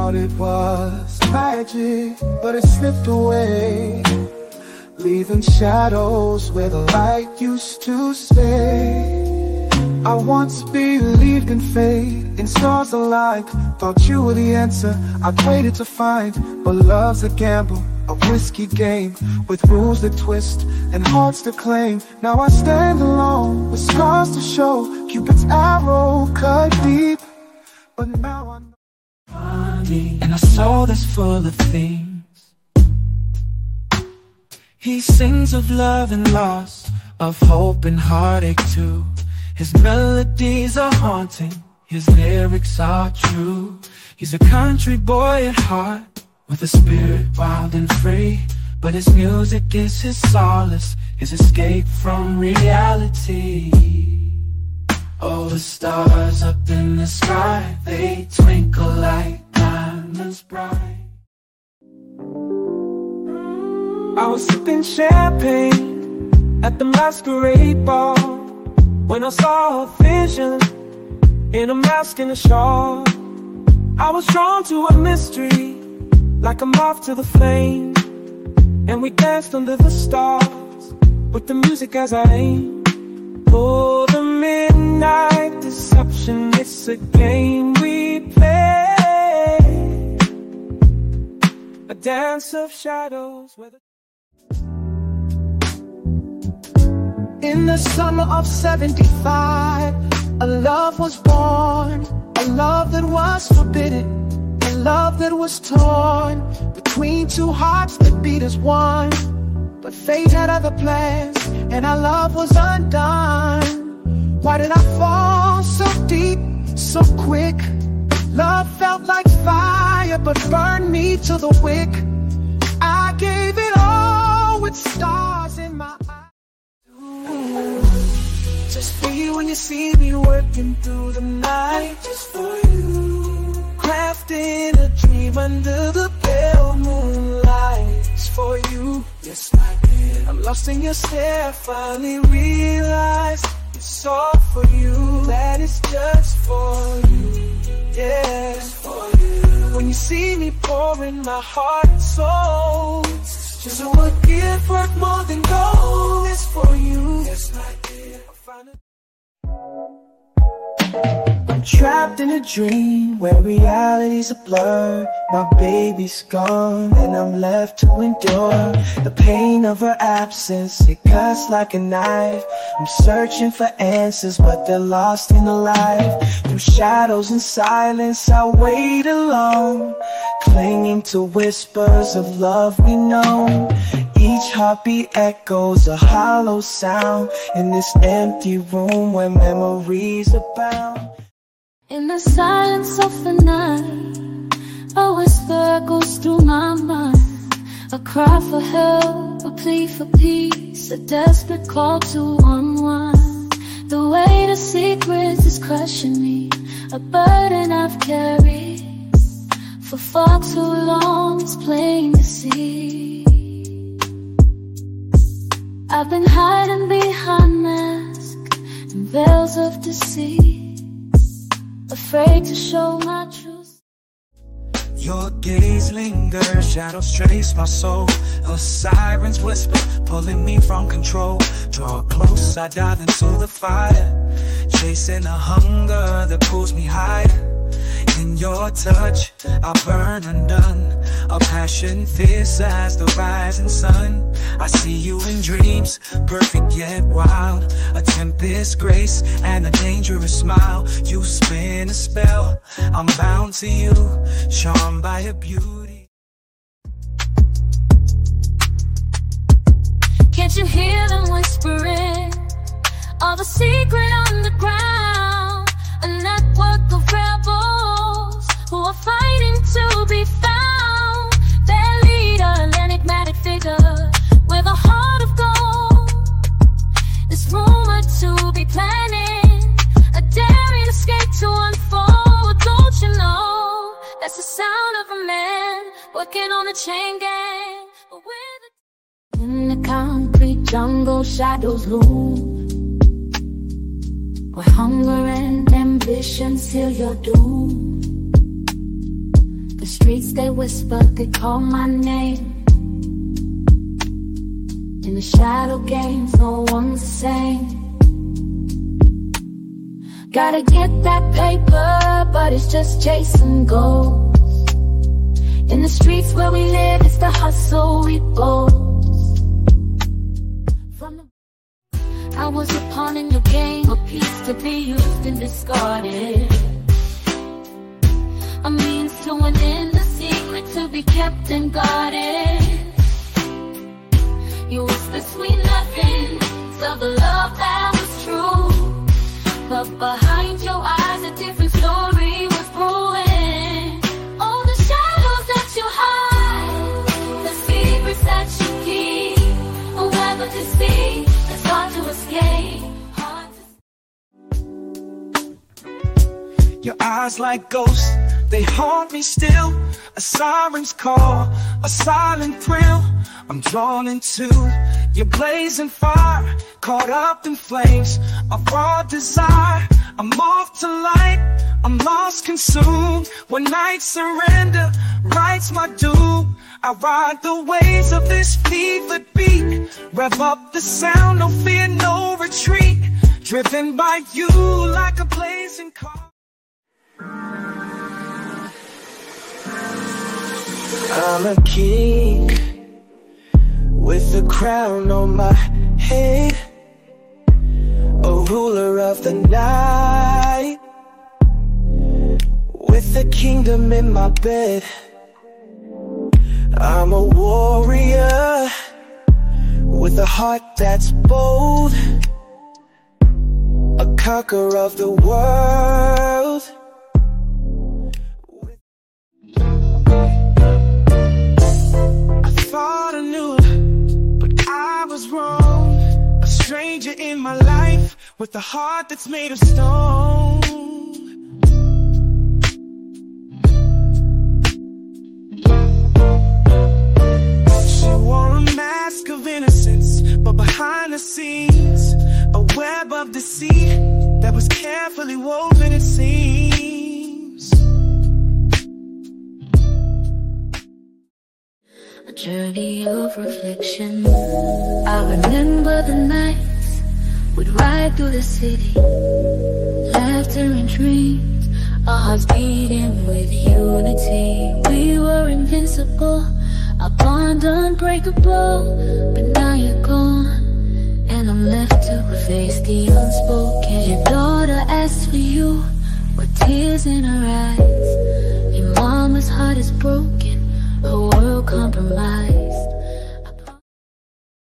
thought it was magic, but it slipped away, leaving shadows where the light used to stay. I once believed in fate, in stars alike, thought you were the answer I'd waited to find. But love's a gamble, a risky game, with rules that twist and hearts to claim. Now I stand alone, with scars to show, Cupid's arrow cut deep. But now I know and a soul that's full of things. He sings of love and loss, of hope and heartache too. His melodies are haunting, his lyrics are true. He's a country boy at heart, with a spirit wild and free. But his music is his solace, his escape from reality. Oh, the stars up in the sky, they twinkle like diamonds bright. I was sipping champagne at the masquerade ball, when I saw a vision in a mask and a shawl. I was drawn to a mystery, like a moth to the flame, and we danced under the stars, with the music as our aim. Oh, the midnight deception, it's a game we play, a dance of shadows where the in the summer of 75, a love was born, a love that was forbidden, a love that was torn between two hearts that beat as one. But fate had other plans, and our love was undone. Why did I fall so deep, so quick? Love felt like fire, but burned me to the wick. I gave it all with stars in my eyes. Just for you, when you see me working through the night. Just for you, crafting a dream under the pale moonlight. Just for you, yes I did. I'm lost in your stare, finally realize it's all for you. That it's just for you, yeah, just for you. When you see me pouring my heart and soul, just what give worth more than gold. It's for you, yes I did. I'm trapped in a dream where reality's a blur. My baby's gone and I'm left to endure the pain of her absence. It cuts like a knife. I'm searching for answers, but they're lost in the light. Through shadows and silence I wait alone, clinging to whispers of love we know. Each heartbeat echoes a hollow sound in this empty room where memories abound. In the silence of the night, a whisper goes through my mind. A cry for help, a plea for peace, a desperate call to unwind. The weight of secrets is crushing me, a burden I've carried for far too long, it's plain to see. I've been hiding behind masks and veils of deceit, afraid to show my truth. Your gaze lingers, shadows trace my soul. A siren's whisper, pulling me from control. Draw close, I dive into the fire, chasing a hunger that pulls me higher. In your touch, I burn undone, a passion fierce as the rising sun. I see you in dreams, perfect yet wild, a tempest grace and a dangerous smile. You spin a spell, I'm bound to you, charmed by your beauty. Can't you hear them whispering all the secret underground? A network of rebels who are fighting to be found. Their leader, an enigmatic figure with a heart of gold, is rumored to be planning a daring escape to unfold. Don't you know that's the sound of a man working on a chain gang? In the concrete jungle, shadows loom, where hunger and ambition seal your doom. The streets they whisper, they call my name. In the shadow games, no one's the same. Gotta get that paper, but it's just chasing goals. In the streets where we live, it's the hustle we boast. I was a pawn in your game, a piece to be used and discarded, a means to an end, a secret to be kept and guarded. You whisper sweet nothings of the love that was true, but behind your eyes a different story was brewing. All the shadows that you hide, the secrets that you keep, will never deceive. It's hard to escape, hard to... Your eyes like ghosts, they haunt me still. A siren's call, a silent thrill. I'm drawn into your blazing fire, caught up in flames of raw desire. I'm off to light, I'm lost, consumed. When night surrender writes my doom, I ride the waves of this fevered beat, rev up the sound, no fear, no retreat, driven by you like a blazing car. I'm a king with a crown on my head, a ruler of the night, with a kingdom in my bed. I'm a warrior with a heart that's bold, a conqueror of the world. Thought I knew, but I was wrong. A stranger in my life with a heart that's made of stone. She wore a mask of innocence, but behind the scenes a web of deceit that was carefully woven, it seems. A journey of reflection. I remember the nights we'd ride through the city, laughter and dreams, our hearts beating with unity. We were invincible, our bond unbreakable. But now you're gone, and I'm left to face the unspoken. Your daughter asked for you, with tears in her eyes. Your mama's heart is broken, her world compromised.